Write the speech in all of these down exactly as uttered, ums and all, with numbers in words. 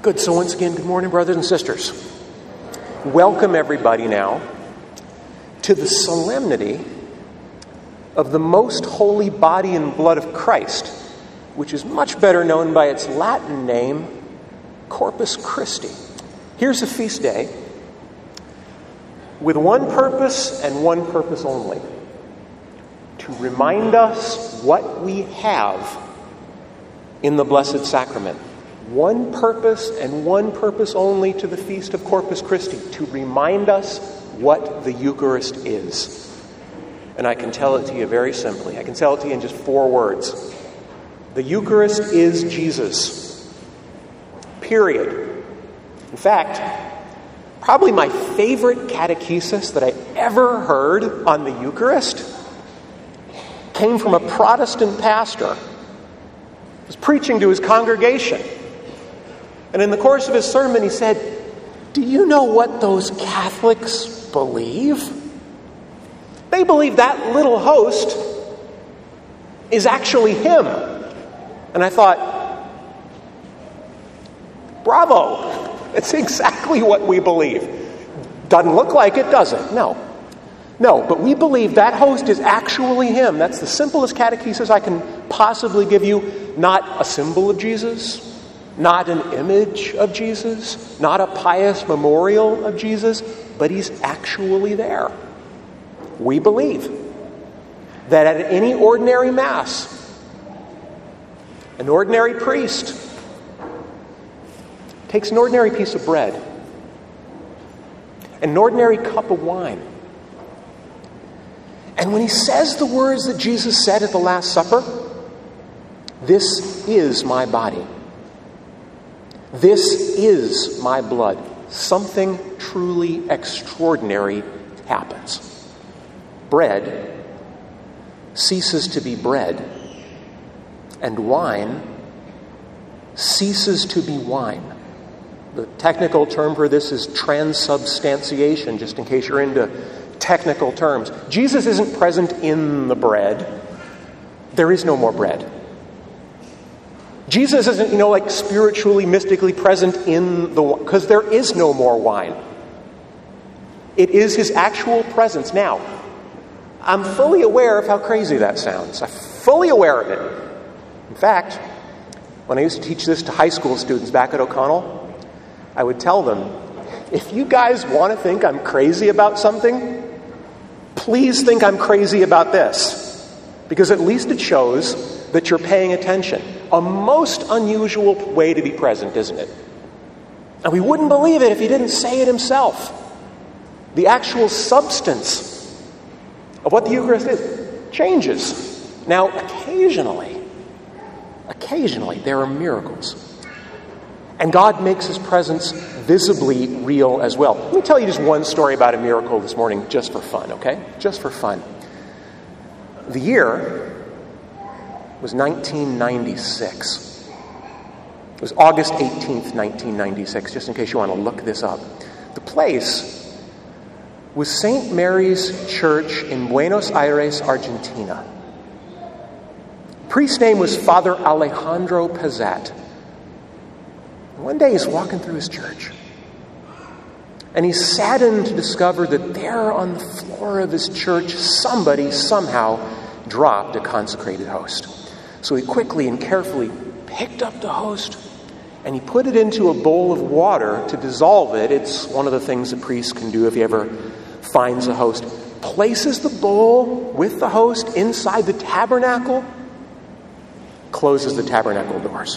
Good. So once again, good morning, brothers and sisters. Welcome everybody now to the solemnity of the most holy body and blood of Christ, which is much better known by its Latin name, Corpus Christi. Here's a feast day with one purpose and one purpose only: to remind us what we have in the Blessed Sacrament. One purpose and one purpose only to the Feast of Corpus Christi: to remind us what the Eucharist is. And I can tell it to you very simply. I can tell it to you in just four words. The Eucharist is Jesus. Period. In fact, probably my favorite catechesis that I ever heard on the Eucharist came from a Protestant pastor. He was preaching to his congregation. And in the course of his sermon, he said, "Do you know what those Catholics believe? They believe that little host is actually him." And I thought, bravo! It's exactly what we believe. Doesn't look like it, does it? No. No, but we believe that host is actually him. That's the simplest catechesis I can possibly give you. Not a symbol of Jesus, not an image of Jesus, not a pious memorial of Jesus, but he's actually there. We believe that at any ordinary Mass, an ordinary priest takes an ordinary piece of bread, an ordinary cup of wine, and when he says the words that Jesus said at the Last Supper, "This is my body. This is my blood," something truly extraordinary happens. Bread ceases to be bread, and wine ceases to be wine. The technical term for this is transubstantiation, just in case you're into technical terms. Jesus isn't present in the bread. There is no more bread. Jesus isn't, you know, like spiritually, mystically present in the wine, because there is no more wine. It is his actual presence. Now, I'm fully aware of how crazy that sounds. I'm fully aware of it. In fact, when I used to teach this to high school students back at O'Connell, I would tell them, if you guys want to think I'm crazy about something, please think I'm crazy about this, because at least it shows that you're paying attention. A most unusual way to be present, isn't it? And we wouldn't believe it if he didn't say it himself. The actual substance of what the Eucharist is changes. Now, occasionally, occasionally there are miracles. And God makes his presence visibly real as well. Let me tell you just one story about a miracle this morning, just for fun, okay? Just for fun. The year was nineteen ninety-six. It was August eighteenth, nineteen ninety-six, just in case you want to look this up. The place was Saint Mary's Church in Buenos Aires, Argentina. The priest's name was Father Alejandro Pazat. One day he's walking through his church, and he's saddened to discover that there on the floor of his church, somebody somehow dropped a consecrated host. So he quickly and carefully picked up the host, and he put it into a bowl of water to dissolve it. It's one of the things a priest can do if he ever finds a host. Places the bowl with the host inside the tabernacle, closes the tabernacle doors.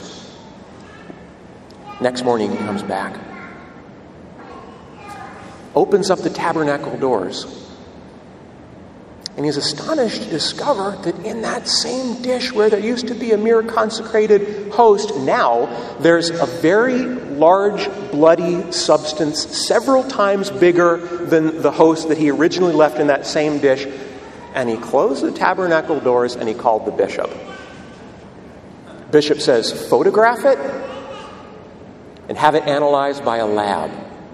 Next morning he comes back, opens up the tabernacle doors, and he's astonished to discover that in that same dish where there used to be a mere consecrated host, now there's a very large bloody substance several times bigger than the host that he originally left in that same dish. And he closed the tabernacle doors and he called the bishop. Bishop says, "Photograph it and have it analyzed by a lab."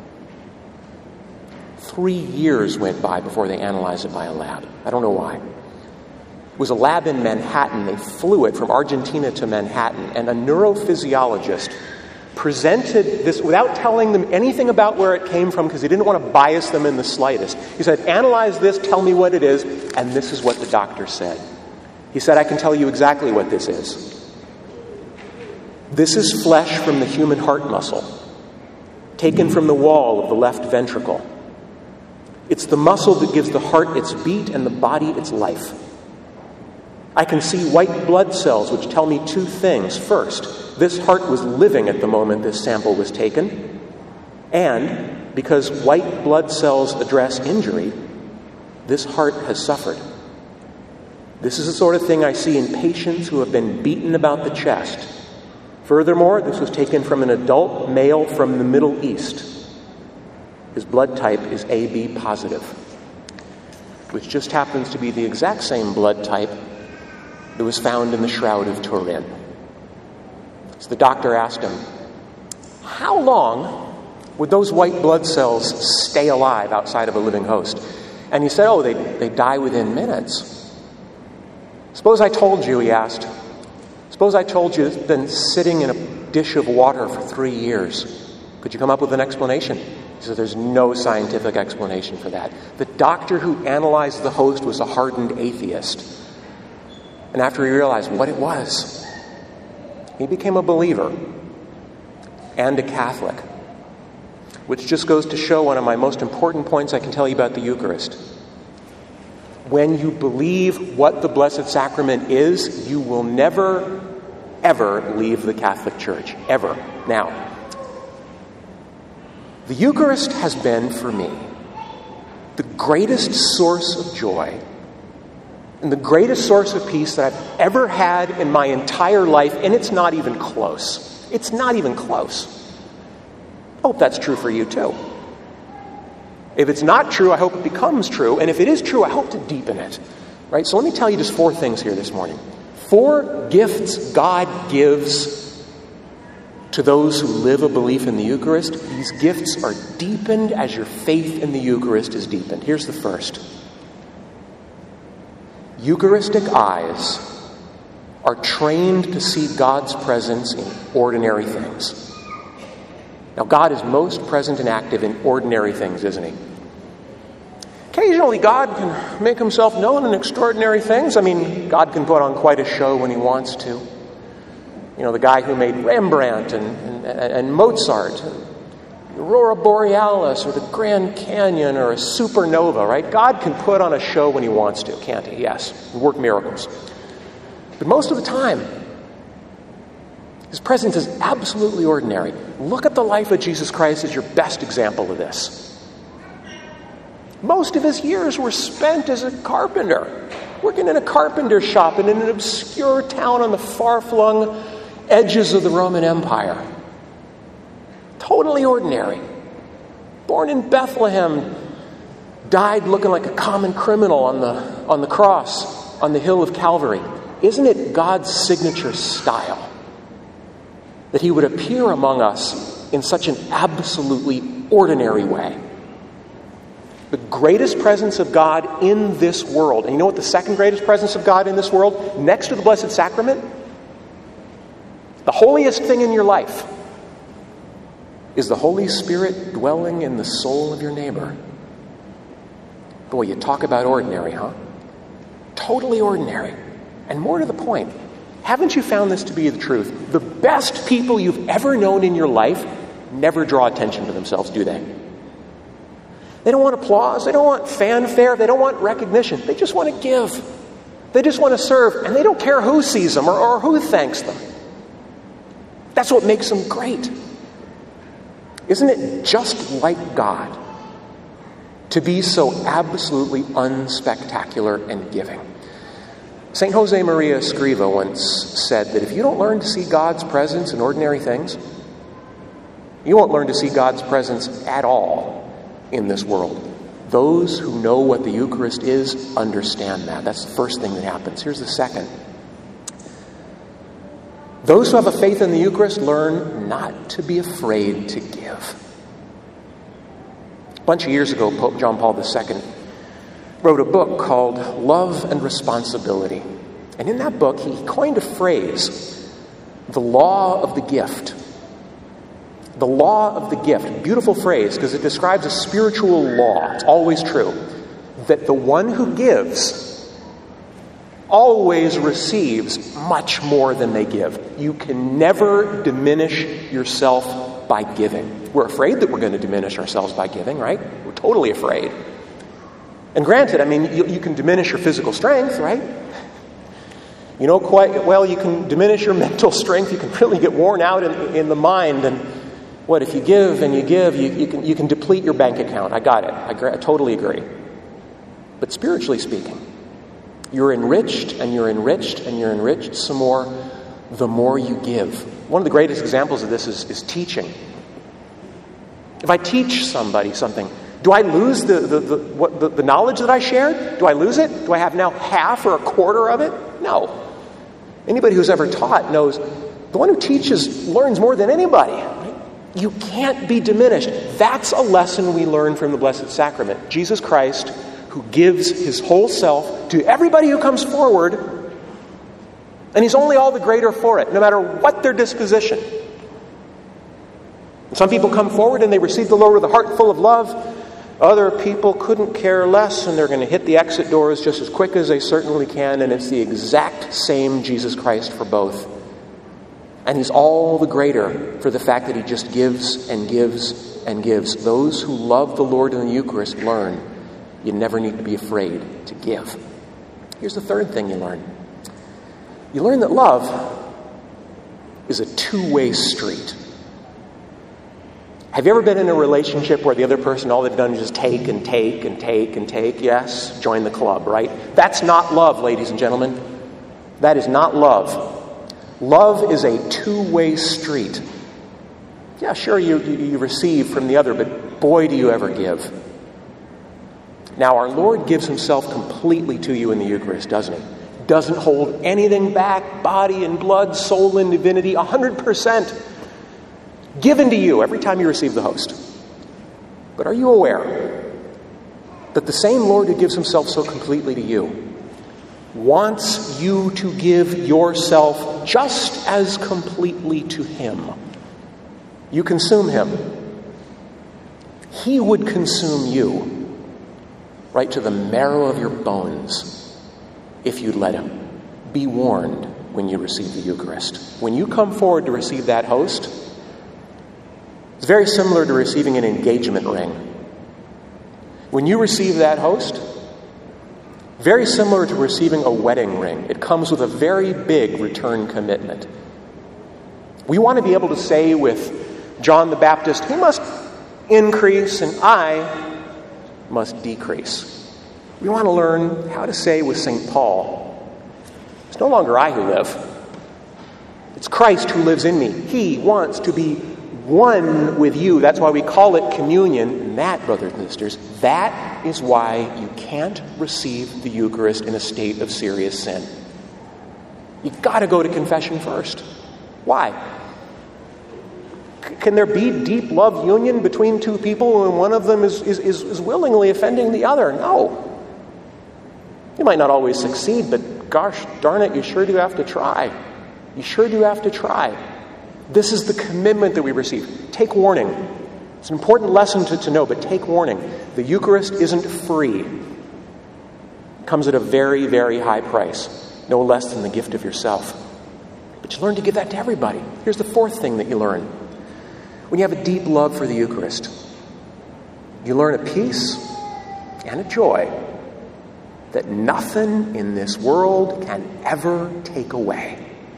Three years went by before they analyzed it by a lab. I don't know why. It was a lab in Manhattan. They flew it from Argentina to Manhattan, and a neurophysiologist presented this without telling them anything about where it came from because he didn't want to bias them in the slightest. He said, analyze this, tell me what it is, and this is what the doctor said. He said, I can tell you exactly what this is. This is flesh from the human heart muscle, taken from the wall of the left ventricle. It's the muscle that gives the heart its beat and the body its life. I can see white blood cells which tell me two things. First, this heart was living at the moment this sample was taken. And because white blood cells address injury, this heart has suffered. This is the sort of thing I see in patients who have been beaten about the chest. Furthermore, this was taken from an adult male from the Middle East. His blood type is A B positive, which just happens to be the exact same blood type that was found in the Shroud of Turin. So the doctor asked him, how long would those white blood cells stay alive outside of a living host? And he said, oh, they they die within minutes. Suppose I told you, he asked, suppose I told you it's been sitting in a dish of water for three years. Could you come up with an explanation? He said, there's no scientific explanation for that. The doctor who analyzed the host was a hardened atheist. And after he realized what it was, he became a believer and a Catholic, which just goes to show one of my most important points I can tell you about the Eucharist. When you believe what the Blessed Sacrament is, you will never, ever leave the Catholic Church. Ever. Now, the Eucharist has been, for me, the greatest source of joy and the greatest source of peace that I've ever had in my entire life, and it's not even close. It's not even close. I hope that's true for you, too. If it's not true, I hope it becomes true, and if it is true, I hope to deepen it. Right? So let me tell you just four things here this morning. Four gifts God gives to those who live a belief in the Eucharist. These gifts are deepened as your faith in the Eucharist is deepened. Here's the first. Eucharistic eyes are trained to see God's presence in ordinary things. Now, God is most present and active in ordinary things, isn't he? Occasionally, God can make himself known in extraordinary things. I mean, God can put on quite a show when he wants to. You know, the guy who made Rembrandt and, and, and Mozart, and the Aurora Borealis, or the Grand Canyon, or a supernova, right? God can put on a show when he wants to, can't he? Yes, and work miracles. But most of the time, his presence is absolutely ordinary. Look at the life of Jesus Christ as your best example of this. Most of his years were spent as a carpenter, working in a carpenter shop in an obscure town on the far-flung edges of the Roman Empire. Totally ordinary. Born in Bethlehem, died looking like a common criminal on the, on the cross on the hill of Calvary. Isn't it God's signature style that he would appear among us in such an absolutely ordinary way? The greatest presence of God in this world, and you know what the second greatest presence of God in this world, next to the Blessed Sacrament, the holiest thing in your life, is the Holy Spirit dwelling in the soul of your neighbor. Boy, you talk about ordinary, huh? Totally ordinary. And more to the point, haven't you found this to be the truth? The best people you've ever known in your life never draw attention to themselves, do they? They don't want applause. They don't want fanfare. They don't want recognition. They just want to give. They just want to serve. And they don't care who sees them or, or who thanks them. That's what makes them great. Isn't it just like God to be so absolutely unspectacular and giving? Saint Jose Maria Escriva once said that if you don't learn to see God's presence in ordinary things, you won't learn to see God's presence at all in this world. Those who know what the Eucharist is understand that. That's the first thing that happens. Here's the second. Those who have a faith in the Eucharist learn not to be afraid to give. A bunch of years ago, Pope John Paul the Second wrote a book called Love and Responsibility. And in that book, he coined a phrase, the law of the gift. The law of the gift, beautiful phrase because it describes a spiritual law. It's always true. That the one who gives always receives much more than they give. You can never diminish yourself by giving. We're afraid that we're going to diminish ourselves by giving, right? We're totally afraid. And granted, I mean, you, you can diminish your physical strength, right? You know quite well, you can diminish your mental strength. You can really get worn out in, in the mind. And what, if you give and you give, you, you, can, you can deplete your bank account. I got it. I, I totally agree. But spiritually speaking, you're enriched and you're enriched and you're enriched some more the more you give. One of the greatest examples of this is, is teaching. If I teach somebody something, do I lose the, the, the, what, the, the knowledge that I shared? Do I lose it? Do I have now half or a quarter of it? No. Anybody who's ever taught knows the one who teaches learns more than anybody. Right? You can't be diminished. That's a lesson we learn from the Blessed Sacrament. Jesus Christ, who gives his whole self to everybody who comes forward, and he's only all the greater for it, no matter what their disposition. And some people come forward and they receive the Lord with a heart full of love. Other people couldn't care less, and they're going to hit the exit doors just as quick as they certainly can, and it's the exact same Jesus Christ for both. And he's all the greater for the fact that he just gives and gives and gives. Those who love the Lord in the Eucharist learn you never need to be afraid to give. Here's the third thing you learn. You learn that love is a two-way street. Have you ever been in a relationship where the other person, all they've done is just take and take and take and take? Yes, join the club, right? That's not love, ladies and gentlemen. That is not love. Love is a two-way street. Yeah, sure, you, you, you receive from the other, but boy, do you ever give. Now, our Lord gives himself completely to you in the Eucharist, doesn't he? Doesn't hold anything back, body and blood, soul and divinity, one hundred percent given to you every time you receive the host. But are you aware that the same Lord who gives himself so completely to you wants you to give yourself just as completely to him? You consume him. He would consume you right to the marrow of your bones if you'd let him. Be warned when you receive the Eucharist. When you come forward to receive that host, it's very similar to receiving an engagement ring. When you receive that host, very similar to receiving a wedding ring. It comes with a very big return commitment. We want to be able to say with John the Baptist, he must increase and I must decrease. We want to learn how to say with Saint Paul, it's no longer I who live. It's Christ who lives in me. He wants to be one with you. That's why we call it communion. And that, brothers and sisters, that is why you can't receive the Eucharist in a state of serious sin. You've got to go to confession first. Why? Can there be deep love union between two people when one of them is, is, is, is willingly offending the other? No. You might not always succeed, but gosh darn it, you sure do have to try. You sure do have to try. This is the commitment that we receive. Take warning. It's an important lesson to, to know, but take warning. The Eucharist isn't free. It comes at a very, very high price, no less than the gift of yourself. But you learn to give that to everybody. Here's the fourth thing that you learn. When you have a deep love for the Eucharist, you learn a peace and a joy that nothing in this world can ever take away.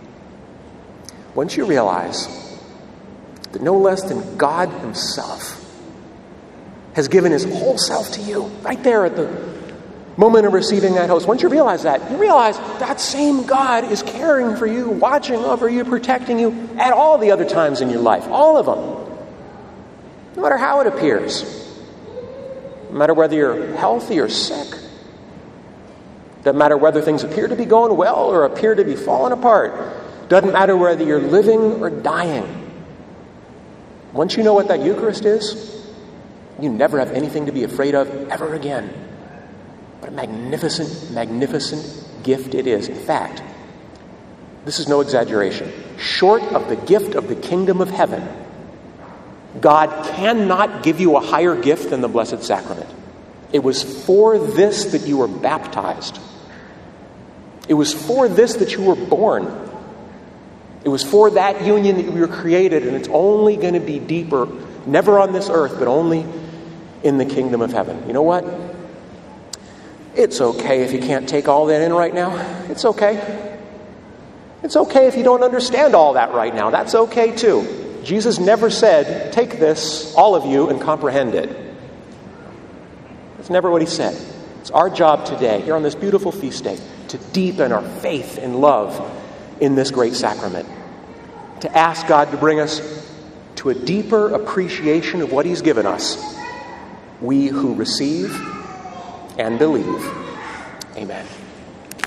Once you realize that no less than God himself has given his whole self to you, right there at the moment of receiving that host, once you realize that, you realize that same God is caring for you, watching over you, protecting you at all the other times in your life, all of them. No matter how it appears, no matter whether you're healthy or sick, doesn't matter whether things appear to be going well or appear to be falling apart, doesn't matter whether you're living or dying. Once you know what that Eucharist is, you never have anything to be afraid of ever again. What a magnificent, magnificent gift it is. In fact, this is no exaggeration. Short of the gift of the kingdom of heaven, God cannot give you a higher gift than the Blessed Sacrament. It was for this that you were baptized. It was for this that you were born. It was for that union that you were created, and it's only going to be deeper, never on this earth, but only in the kingdom of heaven. You know what? It's okay if you can't take all that in right now. It's okay. It's okay if you don't understand all that right now. That's okay too. Jesus never said, take this, all of you, and comprehend it. That's never what he said. It's our job today, here on this beautiful feast day, to deepen our faith and love in this great sacrament. To ask God to bring us to a deeper appreciation of what he's given us. We who receive and believe. Amen.